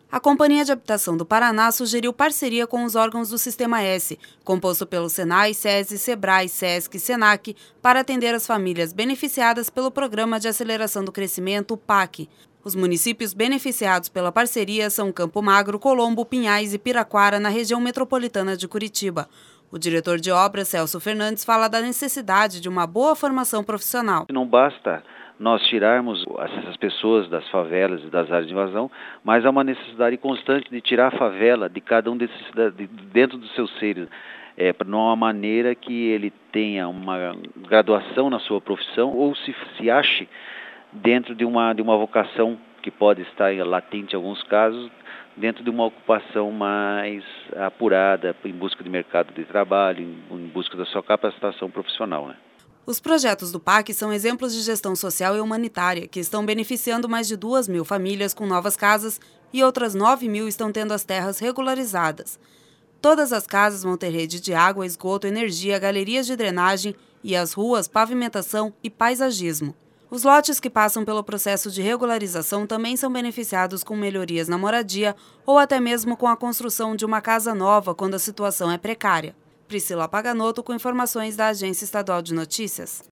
A Companhia de Habitação do Paraná sugeriu parceria com os órgãos do Sistema S, composto pelo Senai, SESI, Sebrae, Sesc e Senac, para atender as famílias beneficiadas pelo Programa de Aceleração do Crescimento, PAC. Os municípios beneficiados pela parceria são Campo Magro, Colombo, Pinhais e Piraquara, na região metropolitana de Curitiba. O diretor de obras, Celso Fernandes, fala da necessidade de uma boa formação profissional. Não basta nós tirarmos essas pessoas das favelas e das áreas de invasão, mas há uma necessidade constante de tirar a favela de cada um desses dentro dos seus seres, de uma maneira que ele tenha uma graduação na sua profissão ou se ache dentro de uma vocação que pode estar latente em alguns casos, dentro de uma ocupação mais apurada, em busca de mercado de trabalho, em busca da sua capacitação profissional, né? Os projetos do PAC são exemplos de gestão social e humanitária, que estão beneficiando mais de 2.000 famílias com novas casas e outras 9.000 estão tendo as terras regularizadas. Todas as casas vão ter rede de água, esgoto, energia, galerias de drenagem e as ruas, pavimentação e paisagismo. Os lotes que passam pelo processo de regularização também são beneficiados com melhorias na moradia ou até mesmo com a construção de uma casa nova quando a situação é precária. Priscila Paganoto com informações da Agência Estadual de Notícias.